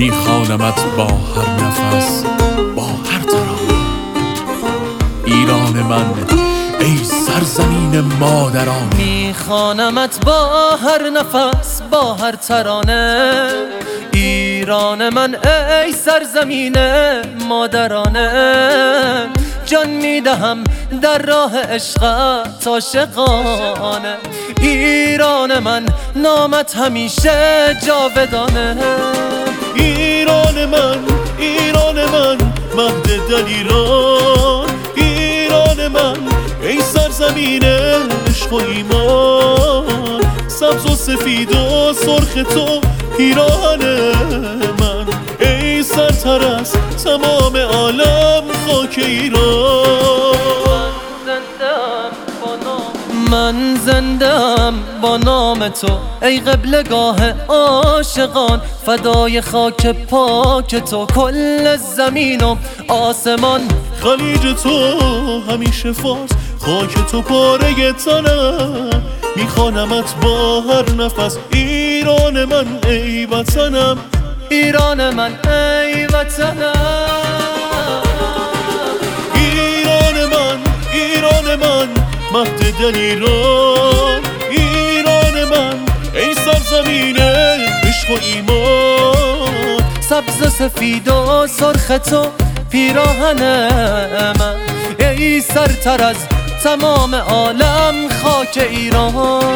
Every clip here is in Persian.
میخوانمت با هر نفس، با هر ترانه. ایران من ای سرزمین مادران، میخوانمت با هر نفس، با هر ترانه. ایران من ای سرزمین مادرانه. جان میدهم در راه عشقت عاشقانه. ایران من نامت همیشه جاودانه. ایران من، ایران من، مهد دلیران. ایران من ای سرزمین عشق و ایمان. سبز و سفید و سرخ تو پیراهن من. ای سرتر از تمام عالم خاک ایران. من زنده‌ام با نام تو ای قبلگاه عاشقان. فدای خاک پاک تو کل زمین و آسمان. خلیج تو همیشه فارس، خاک تو پاره تنم. میخوانمت با هر نفس، ایران من ای وطنم. ایران من ای وطنم. ایران من، ایران من، مهد دلیران. ایران من ای سرزمین عشق و ایمان. سبز و سفید و سرخ تو پیراهن من. ای سرتر از تمام عالم خاک ایران.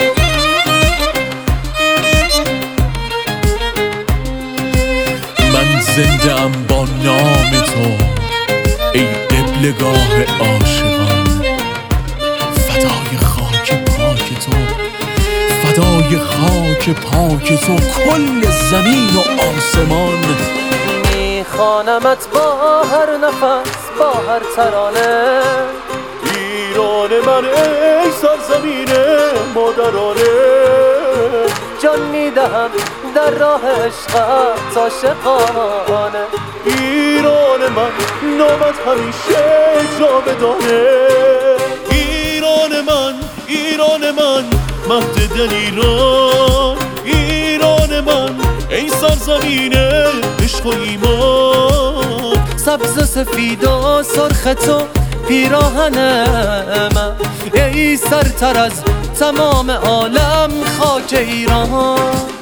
من زنده ام با نام تو ای قبلگاه عاشقان. فدای خاک پاک تو، فدای خاک پاک تو کل زمین و آسمان. میخوانمت با هر نفس، با هر ترانه. ایران من ای سرزمین مادرانه. جان میدهم در راه عشقت عاشقانه. ایران من نامت همیشه جاودانه. ایران من، ایران من، مهد دلیران. ایران من ای سرزمین عشق و ایمان. سبز و سفید و سرخ تو پیراهن من. ای سرتر از تمام عالم خاک ایران.